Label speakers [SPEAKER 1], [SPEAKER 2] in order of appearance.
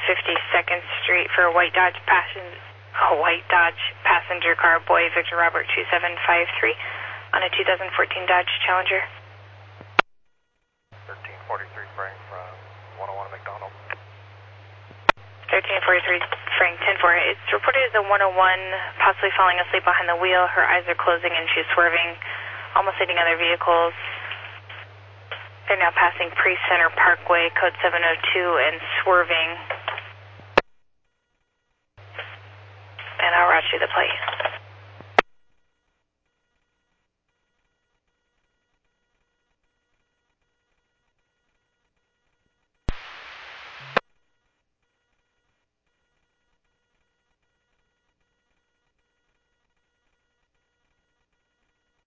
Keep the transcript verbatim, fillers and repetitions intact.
[SPEAKER 1] fifty-second Street for a white Dodge passenger, a white Dodge passenger car, boy Victor Robert two seven five three on a two thousand fourteen Dodge Challenger.
[SPEAKER 2] thirteen forty-three Frank from one oh one McDonald.
[SPEAKER 1] thirteen forty-three Frank ten four. It's reported as a one oh one, possibly falling asleep behind the wheel. Her eyes are closing and she's swerving, almost hitting other vehicles. They're now passing Pre-Center Parkway, code seven oh two, and swerving. And I'll route you the plate.